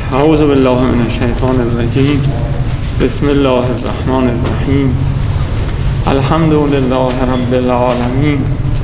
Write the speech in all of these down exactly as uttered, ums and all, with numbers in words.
اعوذ بالله من الشیطان الرجیم. بسم الله الرحمن الرحیم. الحمد لله رب العالمین.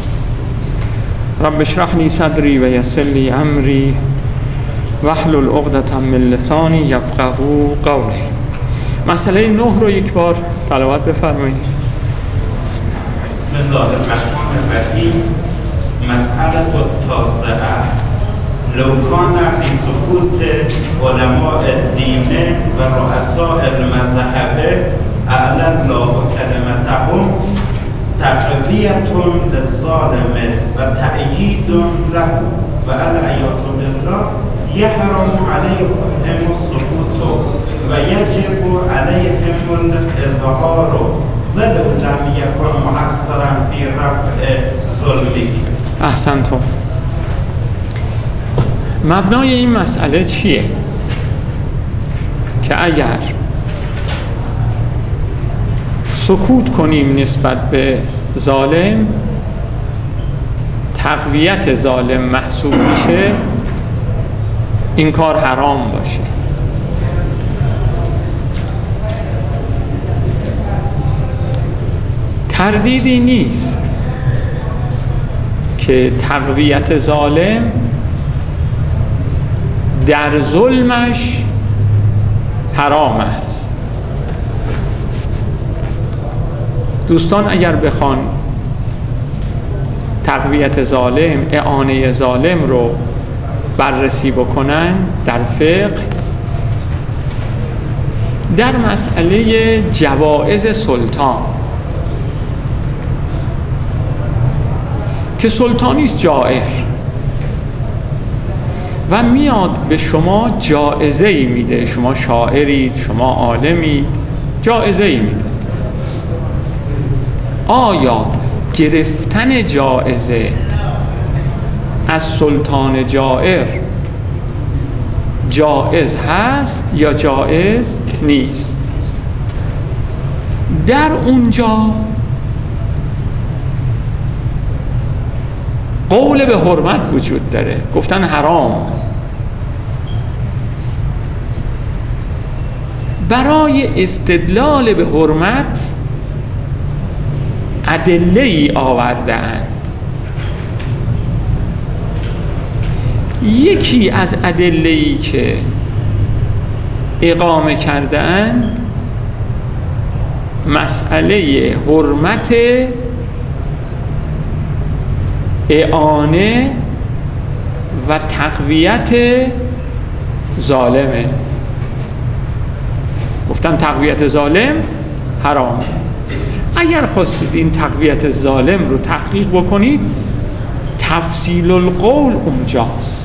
رب اشرح لی صدری و یسر لی امری واحلل عقدة من لسانی یفقهوا قولی. مسئله نه رو یک بار تلاوت بفرمایید. بسم الله الرحمن الرحیم. مسئله التاسعه. لو كان في سقوط علماء الدين ورؤساء المذهب أعلى الله كلمتهم تقوية للظالم وتأييد له والعياذ بالله يحرم عليهم السقوط ويجب عليهم الإظهار ولو لم يكن مؤثرا في رفع ظلمه. احسنتم. مبنای این مسئله چیه؟ که اگر سکوت کنیم نسبت به ظالم تقویت ظالم محسوب میشه، این کار حرام باشه. تردیدی نیست که تقویت ظالم در ظلمش حرام است. دوستان اگر بخوان تقویت ظالم، اعانه ظالم رو بررسی بکنن در فقه، در مسئله جوائز سلطان که سلطانیست جائر و میاد به شما جائزه ای میده، شما شاعرید، شما عالمید، جائزه ای میده. آیا گرفتن جائزه از سلطان جائر جائز هست یا جائز نیست؟ در اونجا قول به حرمت وجود داره، گفتن حرام. برای استدلال به حرمت ادله‌ای آورده‌اند. یکی از ادله‌ای که اقامه کرده‌اند مسئله حرمت اعانه و تقویت ظالمه. گفتن تقویت ظالم حرامه. اگر خواستید این تقویت ظالم رو تحقیق بکنید، تفصیل القول اونجاست.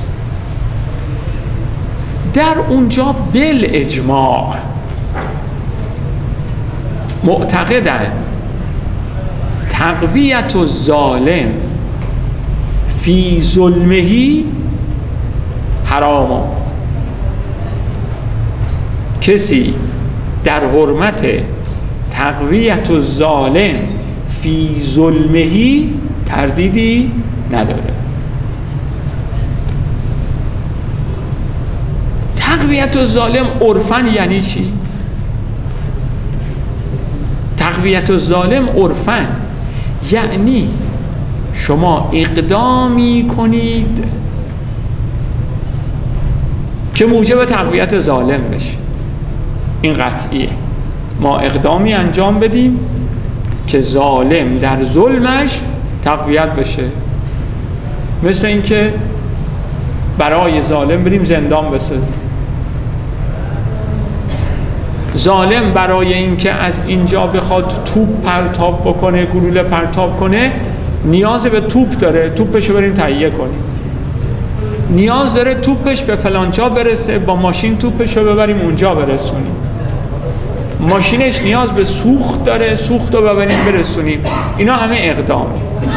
در اونجا بالاجماع معتقدند تقویت الظالم فی ظلمهی حرام. کسی در حرمت تقویت الظالم فی ظلمهی تردیدی نداره. تقویت الظالم عرفاً یعنی چی؟ تقویت الظالم عرفاً یعنی شما اقدامی کنید که موجب تقویت ظالم بشه. این قطعیه. ما اقدامی انجام بدیم که ظالم در ظلمش تقویت بشه. مثل اینکه برای ظالم بریم زندان بسازیم. ظالم برای اینکه از اینجا بخواد توپ پرتاب بکنه، گلوله پرتاب کنه، نیاز به توپ داره، توپشو بریم تهیه کنیم. نیاز داره توپش به فلان جا برسه، با ماشین توپشو ببریم اونجا برسونیم. ماشینش نیاز به سوخت داره، سوختو ببریم برسونیم. اینا همه اقدامه.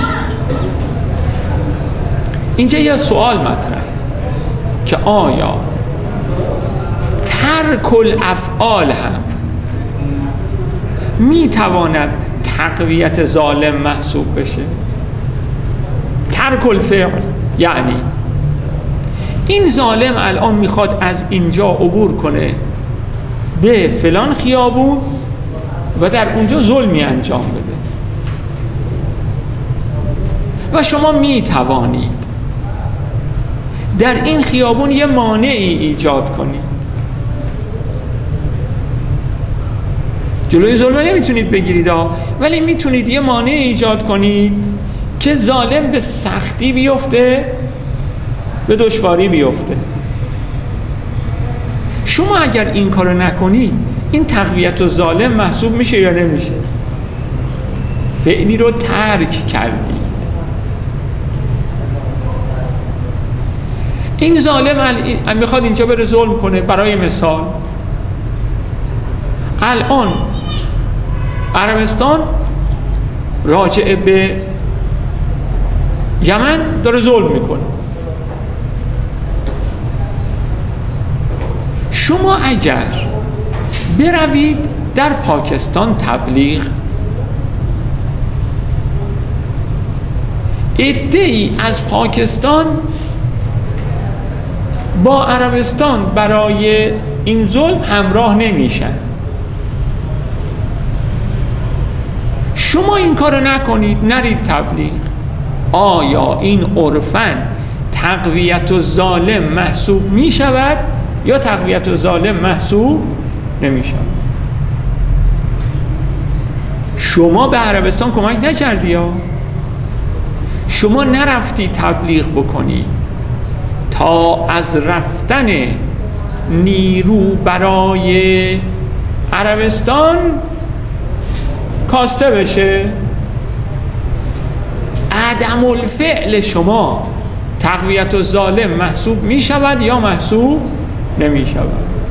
اینجا یه سوال مطرحه که آیا ترک الافعال هم میتواند تقویت ظالم محسوب بشه؟ ترک الفعل یعنی این ظالم الان میخواد از اینجا عبور کنه به فلان خیابون و در اونجا ظلمی انجام بده و شما میتوانید در این خیابون یه مانعی ایجاد کنید. جلوی ظلم نمیتونید بگیرید ها، ولی میتونید یه مانع ایجاد کنید که ظالم به سختی بیفته، به دشواری بیفته. شما اگر این کارو نکنید این تقویت و ظالم محسوب میشه یا نمیشه؟ فعلی رو ترک کردید. این ظالم میخواد اینجا بره ظلم کنه. برای مثال الان عربستان راجع به یمن داره ظلم میکنه. شما اگر بروید در پاکستان تبلیغ، عده‌ای از پاکستان با عربستان برای این ظلم همراه نمیشن. شما این کارو نکنید، نرید تبلیغ. آیا این عرفاً تقویت و ظالم محسوب می شود یا تقویت و ظالم محسوب نمی شود؟ شما به عربستان کمک نکردی یا شما نرفتی تبلیغ بکنی تا از رفتن نیرو برای عربستان کاسته بشه؟ عدم الفعل شما تقویت و ظالم محسوب می شود یا محسوب نمی شود؟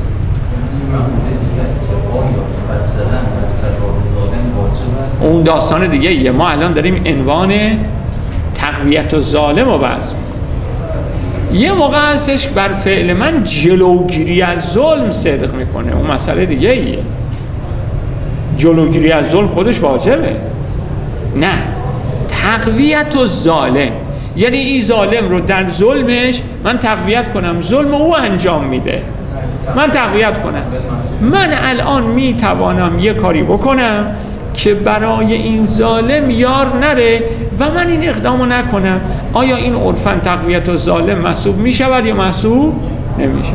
اون داستان دیگه یه. ما الان داریم عنوان تقویت و ظالم رو بحث می‌کنیم. یه موقع هستش بر فعل من جلوگیری از ظلم صدق میکنه، اون مسئله دیگه ایه. جلوگیری از ظلم خودش واجبه. نه، تقویت و ظالم یعنی این ظالم رو در ظلمش من تقویت کنم، ظلم او انجام میده، من تقویت کنم. من الان میتوانم یه کاری بکنم که برای این ظالم یار نره و من این اقدامو نکنم. آیا این عرفاً تقویت و ظالم محسوب میشود یا محسوب نمیشود؟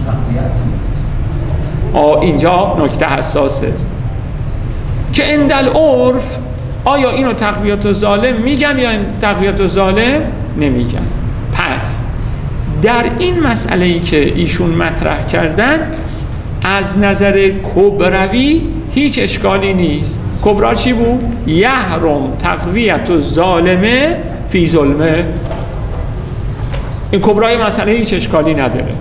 آه اینجا نکته حساسه که اندل عرف آیا اینو تقویت و ظالم میگن یا این تقویت و ظالم نمیگن. پس در این مسئله‌ای که ایشون مطرح کردن از نظر کبروی هیچ اشکالی نیست. کبرا چی بود؟ یحرم تقویت و ظالمه فی ظلمه. این کبرای مسئله هیچ اشکالی نداره.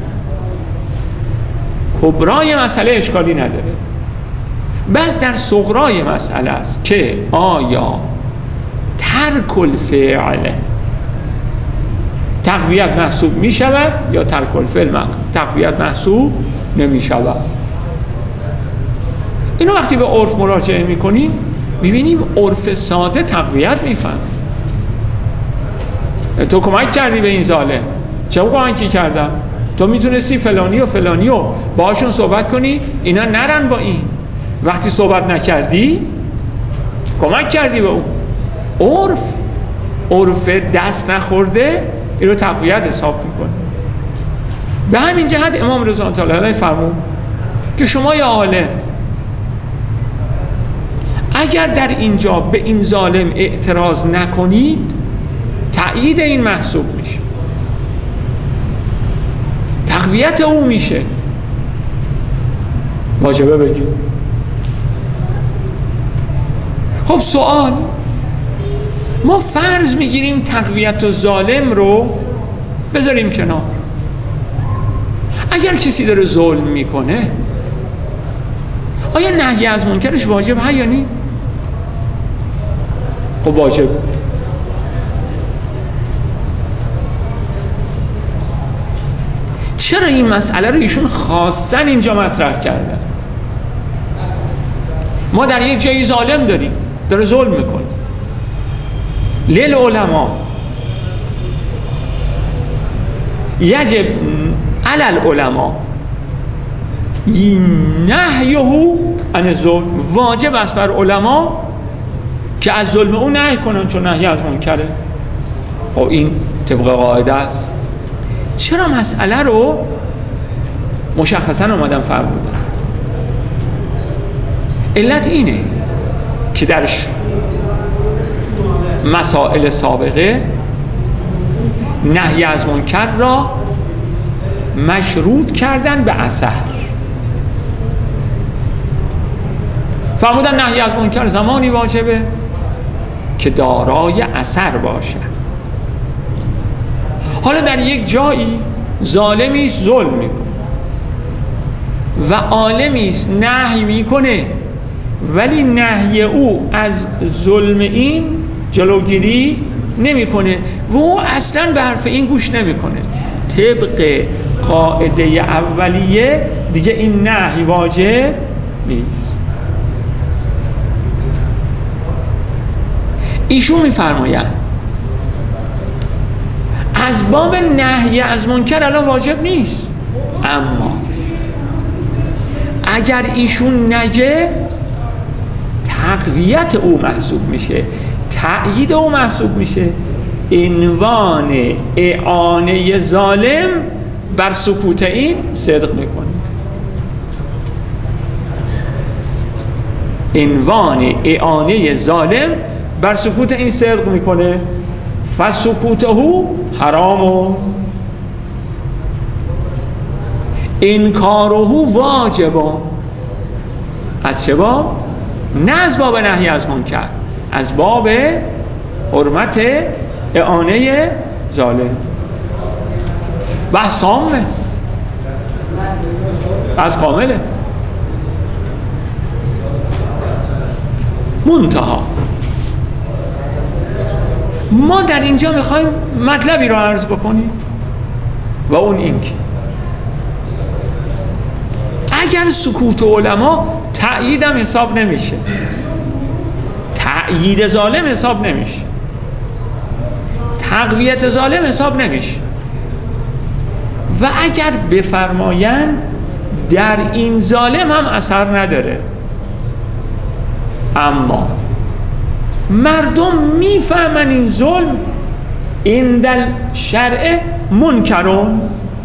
کبرای مسئله اشکالی نداره. بس در صغرای مسئله است که آیا ترک الفعل تقویت محسوب می شود یا ترک الفعل تقویت محسوب نمی شود. اینو وقتی به عرف مراجعه می کنیم می بینیم عرف ساده تقویت می فهم. تو کمک کردی به این ظالم، چه کمکی کردم؟ تو میتونستی فلانی و فلانی و باهاشون صحبت کنی اینا نرن با این. وقتی صحبت نکردی کمک کردی به اون. عرف عرف دست نخورده این رو تقویت حساب میکنه. به همین جهت امام رضا تعالی علیه فرمود که شما یا عالم اگر در اینجا به این ظالم اعتراض نکنید تأیید این محسوب میشه، تقویت او میشه. واجبه بگید. خب سوال، ما فرض میگیریم تقویت و ظالم رو بذاریم کنار. اگر کسی داره ظلم میکنه آیا نهی از منکرش واجب هست یا نی؟ خب واجب. چرا این مسئله رو ایشون خواستن اینجا مطرح کردن؟ ما در یک جایی ظالم داریم داره ظلم میکنه. لیل علما یجب علی العلماء نهیه عن الظلم، واجب است بر علما که از ظلم او نهی کنن چون نهی از منکره. و این طبق قاعده است. چرا مسئله رو مشخصا اومدن فرمودن؟ علت اینه که در مسائل سابقه نهی از منکر را مشروط کردن به اثر. فرمودن نهی از منکر زمانی واجبه که دارای اثر باشه. حالا در یک جایی ظالمی ظلم میکنه و عالمی نهی میکنه، ولی نهی او از ظلم این جلوگیری نمیکنه و او اصلا به حرف این گوش نمیکنه. طبق قاعده اولیه دیگه این نهی واجب نیست. ایشون میفرمایند از باب نهی از منکر الان واجب نیست، اما اگر ایشون نگه تقویت او محسوب میشه، تأیید او محسوب میشه. عنوان اعانه ظالم بر سکوت این صدق میکنه. عنوان اعانه ظالم بر سکوت این صدق میکنه. فسکوته حرام، انکاره واجب. از چه باب؟ نه از باب نهی از منکر، از باب حرمت اعانه ظالم. بحث تامه، بحث کامله. منتها ما در اینجا میخوایم مطلبی رو عرض بکنیم و اون این که اگر سکوت علما تأیید هم حساب نمیشه، تأیید ظالم حساب نمیشه، تقویت ظالم حساب نمیشه، و اگر بفرمایند در این ظالم هم اثر نداره، اما مردم میفهمن این ظلم این در شرع منکرون،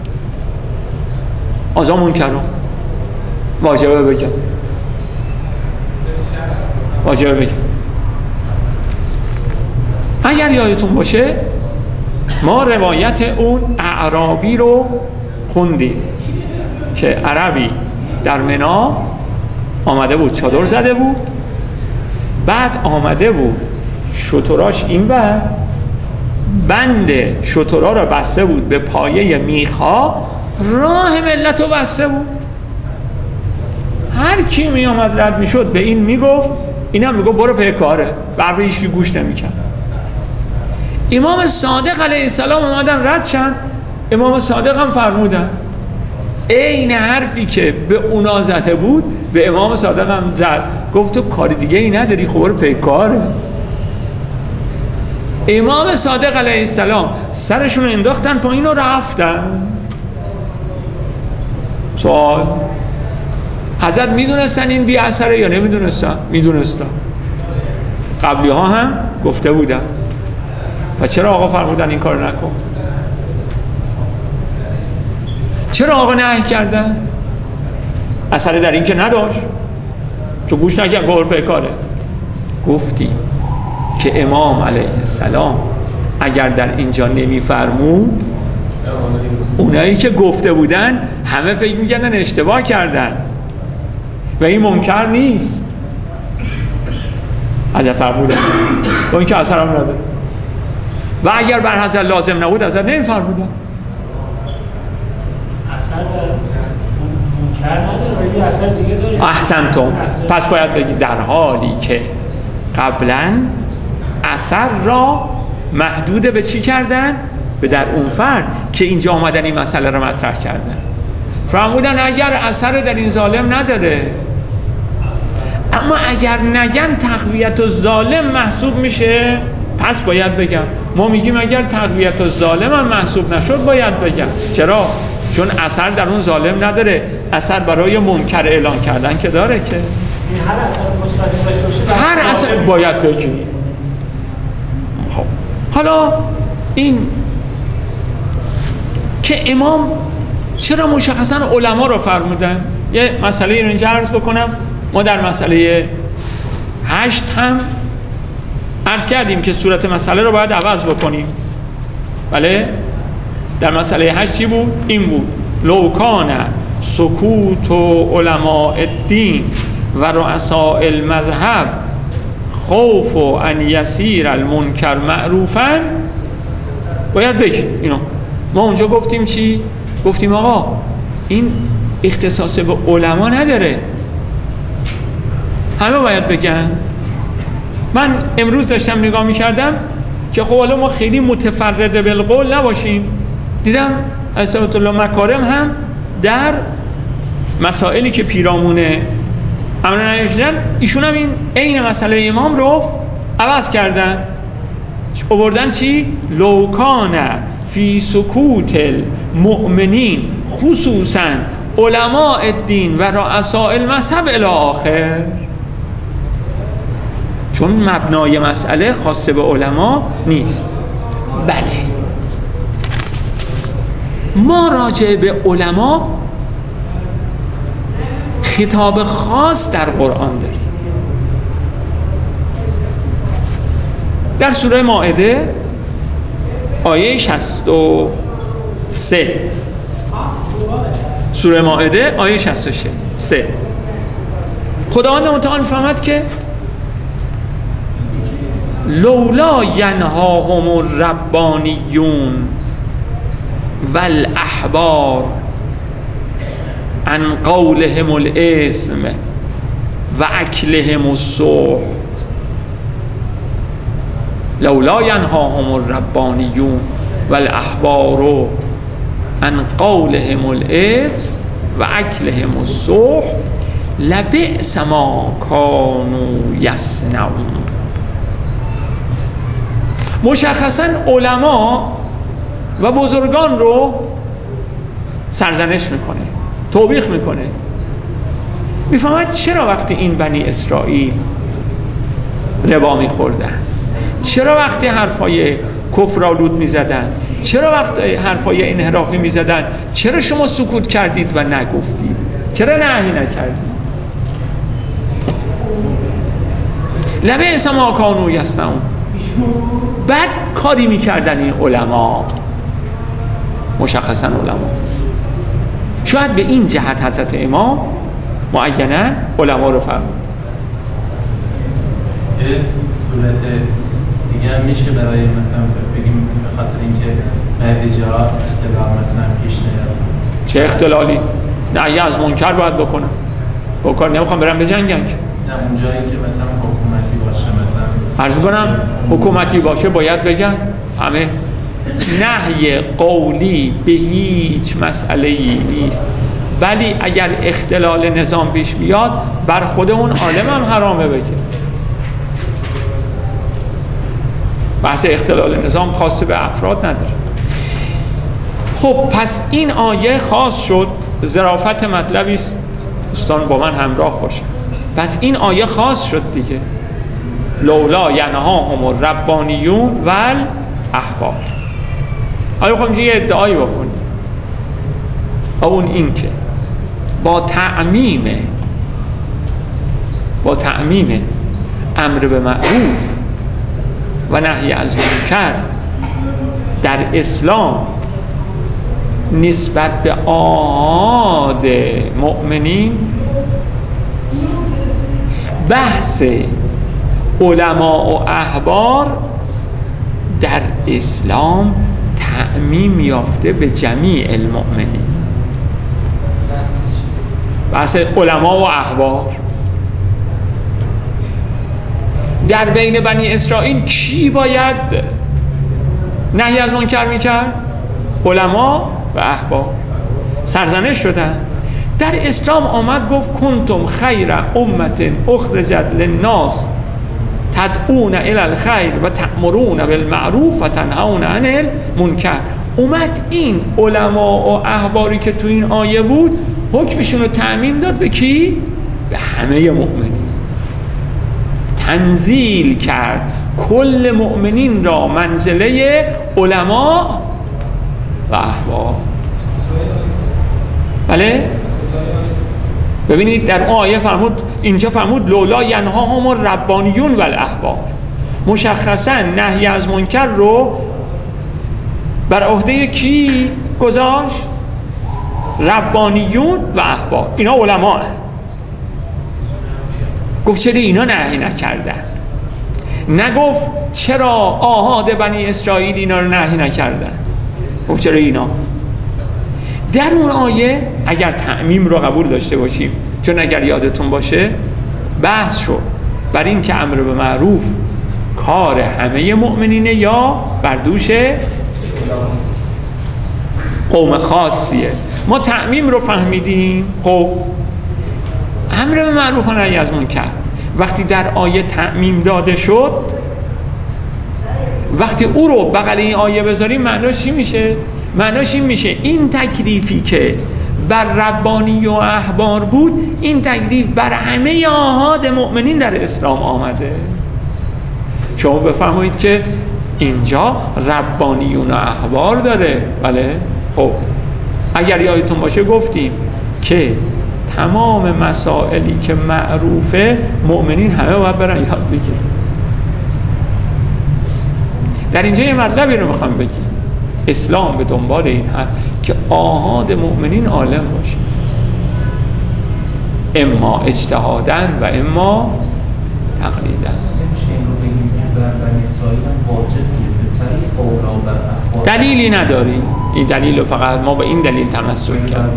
آزا منکرون واجبه بگم، واجبه بگم. اگر یادتون باشه ما روایت اون اعرابی رو خوندیم که عربی در منا آمده بود، چادر زده بود، بعد آمده بود شتراش این بر بند شترا را بسته بود به پایه میخا، راه ملت رو بسته بود. هر کی می آمد رد می شد به این می گفت، این هم می گفت برو پی کاره، بر هیچ کی گوش نمی کرد. امام صادق علیه السلام اومدن رد شن، امام صادق هم فرمودن این حرفی که به اونا زده بود به امام صادق هم زد، گفت تو کار دیگه ای نداری، خب برو پی کاره. امام صادق علیه السلام سرشون انداختن پایین و رفتن. سوال حضرت میدونستن این بی اثره یا نمیدونستن؟ میدونستن، قبلی ها هم گفته بودن. و چرا آقا فرمودن این کار نکن؟ چرا آقا نهی کردن؟ اثر در این که نداشت، چون گوش نکرد، گفت به کاره. گفتی که امام علیه السلام اگر در اینجا نمیفرمود، اونایی که گفته بودن همه فکر میکردن اشتباه کردن و این منکر نیست. حضرت فرمودن با این که اثر هم نداره، و اگر بر حضرت لازم نبود حضرت نمیفرمودن. اثر منکر نداره ولی اثر دیگه داره. احسنتم. پس باید بگی در حالی که قبلا اثر را محدود به چی کردن؟ به در اون فرد که اینجا آمدن این مسئله را مطرح کردن. فرمودن اگر اثر در این ظالم نداره، اما اگر نگن تقویت و ظالم محسوب میشه پس باید بگم. ما میگیم اگر تقویت الظالم هم محسوب نشد باید بگم. چرا؟ چون اثر در اون ظالم نداره، اثر برای منکر اعلان کردن که داره که این هر اثر مثبتی داشته باشه هر اثر باید بگیم. خب حالا این که امام چرا مشخصا علما رو فرمودن؟ یه مسئله رو اینجا عرض بکنم. ما در مسئله هشت هم عرض کردیم که صورت مسئله رو باید عوض بکنیم. بله؟ در مسئله هشت چی بود؟ این بود لو کان سکوت و علماء الدین و رؤساء المذهب خوف و ان یسیر المنکر معروفا. باید بگیم اینو. ما اونجا گفتیم چی؟ گفتیم آقا این اختصاص به علما نداره، همه باید بگن. من امروز داشتم نگاه میکردم که خب حالا ما خیلی متفرد بالقول نباشیم. دیدم استاد الله مکارم هم در مسائلی که پیرامونه امر نهی ایشون هم این عین مسئله امام رو عوض کردن. آوردن چی؟ لو کان فی سکوت المؤمنین خصوصا علماء الدین و رؤساء المذهب الی آخر. چون مبنای مسئله خاصه به علما نیست. بله ما راجع به علما خطاب خاص در قرآن داریم. در سوره مائده آیه شصت و سه، سوره مائده آیه شصت و سه، خداوند متعال فرمود که لولا ینهاهم الربانیون والاحبار عن قولهم الاسم و اکلهم السحت. لولا ینهاهم الربانیون والاحبار عن قولهم الاسم و اکلهم السحت لبئس ما کانوا یصنعون. مشخصا علما و بزرگان رو سرزنش میکنه، توبیخ میکنه. میفهمد چرا وقتی این بنی اسرائیل ربا میخوردن، چرا وقتی حرفای کفرآلود میزدن، چرا وقتی حرفای انحرافی میزدن، چرا شما سکوت کردید و نگفتید، چرا نهی نکردید؟ لبئس ما کانوا یصنعون. بعد کاری میکردن این علما، مشخصا علما. شاید به این جهت حضرت امام معینا علما رو فرمود. یه صورت دیگه هم میشه برای مثلا بگیم به خاطر اینکه بعضی جاها اختلال مثلا پیش نیاد. چه اختلالی؟ نهی از منکر باید بکنن. با کار نمیخوام برم بجنگن که. نه اون جایی که مثلا حکومتی باشه، مثلا عرض کنم حکومتی باشه باید بگن همه. نهی قولی به هیچ مسئله‌ای نیست، ولی اگر اختلال نظام پیش بیاد بر خود اون عالم هم حرامه بگه. بحث اختلال نظام خاص به افراد نداره. خب پس این آیه خاص شد. ظرافت مطلبی است، دوستان با من همراه باشن. پس این آیه خاص شد دیگه. لولا ینهاهم الربانیون والاحبار. حالا خب اینجا یه ادعایی بکنیم، اون این که با تعمیم با تعمیم امر به معروف و نهی از منکر در اسلام نسبت به عاد مؤمنین بحث علما و احبار در اسلام تعمیم یافته به جمیع المؤمنین. بحث علما و احبار در بین بنی اسرائیل کی باید نهی از منکر میکرد؟ علما و احبار. سرزنش شدن. در اسلام آمد گفت کنتم خیر امت اخرجت للناس تدعون الی الخیر و تأمرون بالمعروف و تنهون عن المنکر. اومد این علما و احباری که تو این آیه بود حکمشون رو تعمیم داد به کی؟ به همه مؤمنین. تنزیل کرد کل مؤمنین را منزله علما و احبار. بله؟ ببینید در اون آیه فرمود، اینجا فرمود لولا ینهاهم الربانیون و الاحبار. مشخصا نهی از منکر رو بر عهده کی گذاشت؟ ربانیون و احبار. اینا علما هست. گفت چرا اینا نهی نکردن؟ نگفت چرا آحاد بنی اسرائیل اینا رو نهی نکردن؟ گفت چرا اینا؟ در اون آیه اگر تعمیم رو قبول داشته باشیم، چون اگر یادتون باشه بحث شد بر این که امر به معروف کار همه مؤمنینه یا بر دوش قوم خاصیه. ما تعمیم رو فهمیدیم. خب امر به معروف و نهی از منکر وقتی در آیه تعمیم داده شد، وقتی او رو بغل این آیه بذاریم معناش چی میشه؟ معناش این میشه این تکلیفی که بر ربانی و احبار بود، این تکلیف بر همه آحاد مؤمنین در اسلام آمده. شما بفرمایید که اینجا ربانیون و احبار داره. بله. خب اگر یادتون باشه گفتیم که تمام مسائلی که معروفه مؤمنین همه باید برن یاد بگیرن. در اینجا یه مطلبی رو میخوام بگیم. اسلام به دنبال این هست که آحاد مؤمنین عالم باشه، اما اجتهادن و اما تقلیدن. دلیلی نداری. این دلیل رو فقط ما به این دلیل تمسک کردیم.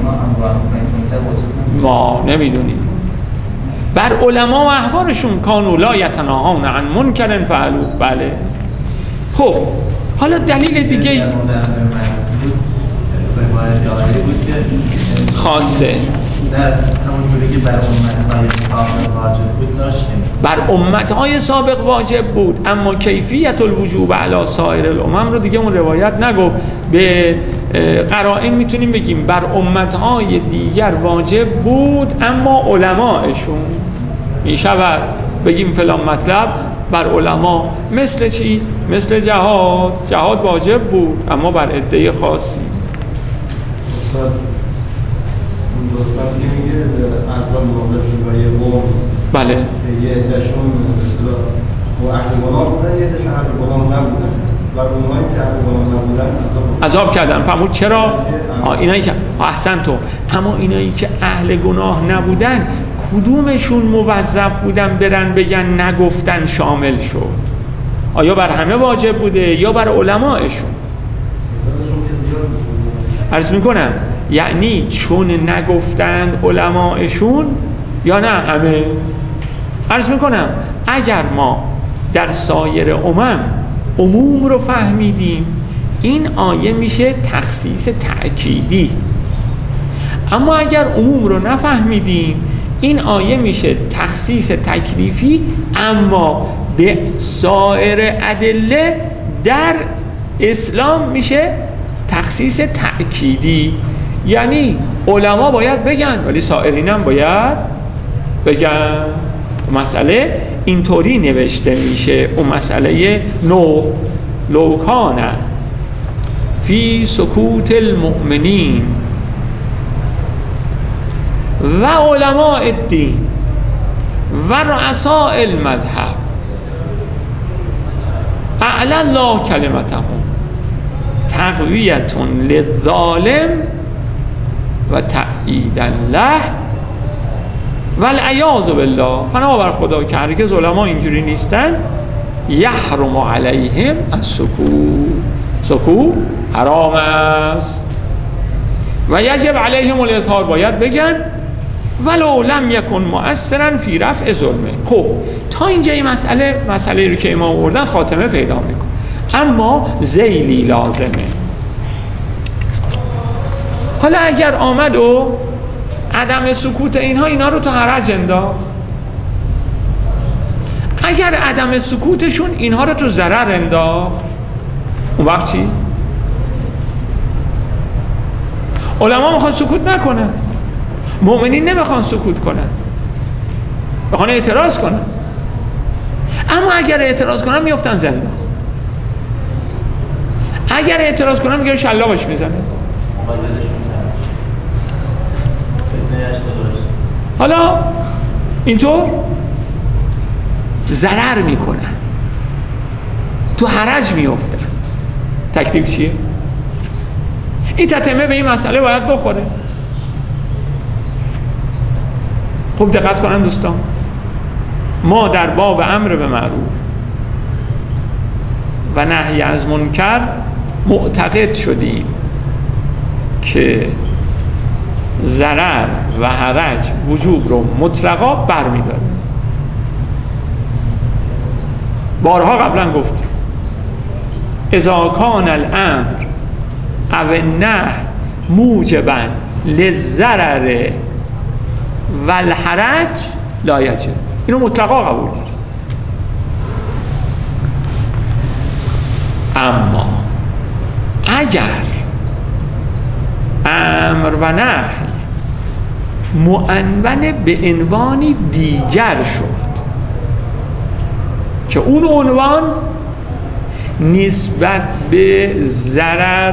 ما نمیدونیم. بر علما و احبارشون کانوا لا یتناهون عن منکر فعلوه. بله. خب حالا دلیل دیگه خاصه بر امتهای سابق واجب بود، اما کیفیت الوجوب علی سایر الامم رو دیگه اون روایت نگفت. به قرائن میتونیم بگیم بر امتهای دیگر واجب بود اما علماءشون میشود بگیم فلان مطلب بر علما. مثل چی؟ مثل جهاد. جهاد واجب بود اما بر عده خاصی. دوستان که میگه اعضا موقعشون و یه قوم، بله، یه عدهشون و اهل گناه بودن، یه عدهشون اهل گناه نبودن و اونهایی که اهل گناه نبودن عذاب کردن. فهمود چرا؟ اینایی که احسن تو اما اینایی که اهل گناه نبودن کدومشون موظف بودن برن بگن نگفتن شامل شد؟ آیا بر همه واجب بوده یا بر علمایشون؟ عرض میکنم یعنی چون نگفتن علمایشون یا نه همه؟ عرض میکنم اگر ما در سایر امم عموم رو فهمیدیم این آیه میشه تخصیص تأکیدی، اما اگر عموم رو نفهمیدیم این آیه میشه تخصیص تکلیفی، اما به سایر ادله در اسلام میشه تخصیص تأکیدی. یعنی علما باید بگن ولی سائرین هم باید بگن. مسئله اینطوری نوشته میشه. اون مسئله نو لوکان فی سکوت المؤمنین و علماء الدین و رؤساء المذهب اعلی الله کلمتهم تقویتون للظالم و تأیید الله و العیاذ بالله. پناه بر خدا که هرگز علما اینجوری نیستن. یحرم علیهم السکوت، سکوت حرام است و یجب علیهم الاظهار، باید بگن ولو لم یکن مؤثرا فی رفع ظلمه. خب تا اینجا این مسئله مسئله رو که امام آوردن خاتمه پیدا میکنه، اما ذیلی لازمه. حالا اگر آمد و عدم سکوت اینها اینا رو تو حرج انداخت، اگر عدم سکوتشون اینها رو تو ضرر انداخت، اون وقت چی؟ علما میخوان سکوت نکنن، مؤمنین نمیخوان سکوت کنن، میخوان اعتراض کنن. اما اگر اعتراض کنن میافتن زندان، اگر اعتراض کنن میگه شلاقش میزنه. حالا اینطور ضرر میکنن، تو حرج میافتن. تکلیف چیه؟ این تتمه به این مسئله باید بخوره. خوب دقت کنن دوستان، ما در باب امر به معروف و نهی از منکر معتقد شدیم که ضرر و حرج وجوب رو مطلقا برمی‌داره. بارها قبلا گفتیم اذا کان الامر او النهی موجبا للضرر و الحرج لا یجب. اینو مطلقا قبول داریم. اما اگر امر و نهی معنون به عنوانی دیگر شد که اون عنوان نسبت به ضرر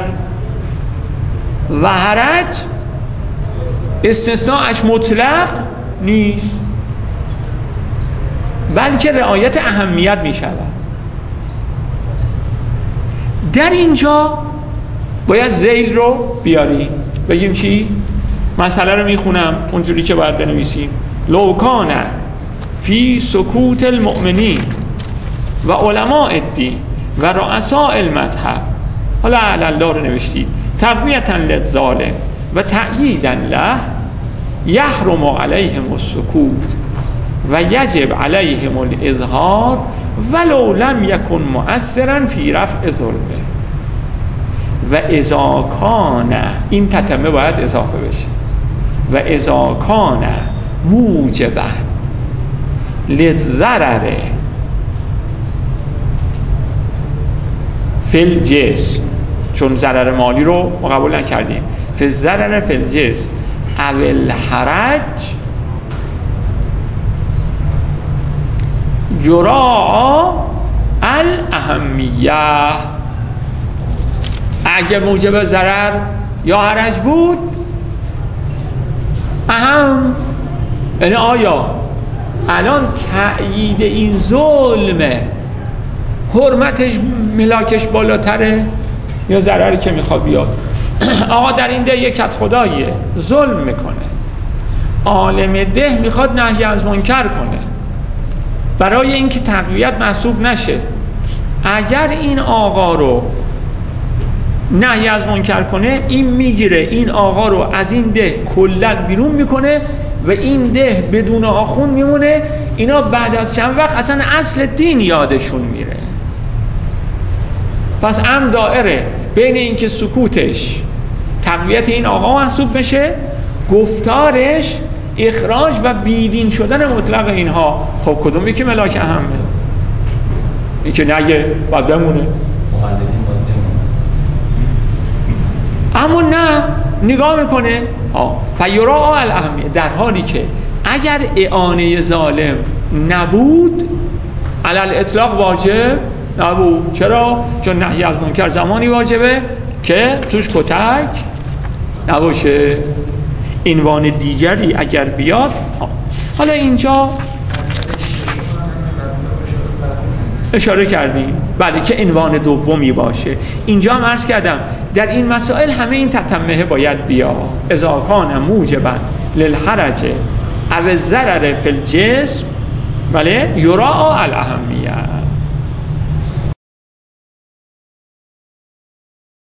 و حرج استثناءش مطلق نیست، بلکه رعایت اهمیت می شود. در اینجا باید ذیل رو بیاریم، بگیم چی؟ مسئله رو میخونم اونجوری که باید بنویسیم. لو کان فی سکوت المؤمنین و علماء الدین و رؤساء المذهب، حالا الله رو نوشتید، تقویتا للظالم و تأییدا له، یحرم علیهم السکوت و یجب علیهم الاظهار ولو لم یکن مؤثرا فی رفع ظلمه. و اذا کان، این تتمه باید اضافه بشه، و اذا کان موجبا للضرر فی الجسم، چون ضرر مالی رو ما قبول نکردیم، فی الضرر فی الجسم او الحرج یراعی الاهمیه. اگه موجب ضرر یا حرج بود اهم، یعنی آیا الان تأیید این ظلمه حرمتش ملاکش بالاتره یا ضرری که میخواد بیاد؟ آقا در این ده یک کت خداییه، ظلم میکنه، عالم ده میخواد نهی از منکر کنه برای اینکه تقویت محسوب نشه. اگر این آقا رو نهی از منکر کنه، این میگیره این آقا رو از این ده کلا بیرون میکنه و این ده بدون آخون میمونه. اینا بعد از چند وقت اصلا اصل دین یادشون میره. پس ام دائره بین اینکه سکوتش تقویت این آقا محسوب بشه، گفتارش اخراج و بیدین شدن مطلق اینها. خب کدوم یکی ملاک اهمه؟ این که نگه باید بمونه، اما نه نگاه میکنه فیراعی الاهمیه، در حالی که اگر اعانه ظالم نبود علل اطلاق واجب نبود. چرا؟ چون نهی از منکر زمانی واجبه که توش کتک نباشه. عنوان دیگری اگر بیاد، حالا اینجا اشاره کردیم بله که عنوان دومی باشه. اینجا هم عرض کردم در این مسائل همه این تتمه باید بیا. اذا کان موجبا للحرج او الضرر فی الجسم بله یراعی الاهمیه.